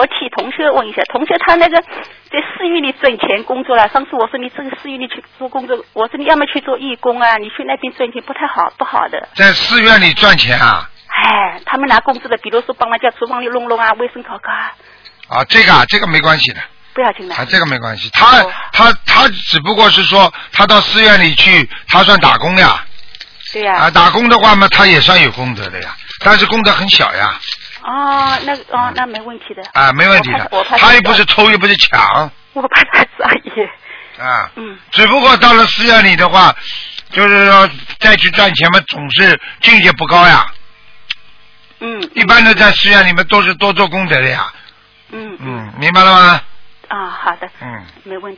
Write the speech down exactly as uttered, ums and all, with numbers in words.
替同学问一下，同学他那个在寺院里赚钱工作了。上次我说你这个寺院里去做工作，我说你要么去做义工啊，你去那边赚钱不太好，不好的。 在寺院里赚钱啊？ 哎，他们拿工资的，比如说帮忙家厨房里弄弄啊，卫生考考啊。 啊，这个啊，这个没关系的。 不要紧的。 啊，这个没关系，他、哦、他他只不过是说他到寺院里去，他算打工呀。 对呀。 啊，打工的话嘛，他也算有功德的呀，但是功德很小呀。 哦，那哦，那没问题的。 啊，没问题的。 我怕他又不是偷，又不是抢。 我怕他撒野。 啊。 嗯。 只不过到了寺院里的话，就是说再去赚钱嘛，总是境界不高呀。 嗯。 一般的在寺院里面都是多做功德的呀。 嗯嗯，明白了吗？ 啊，好的。 嗯。 没问题。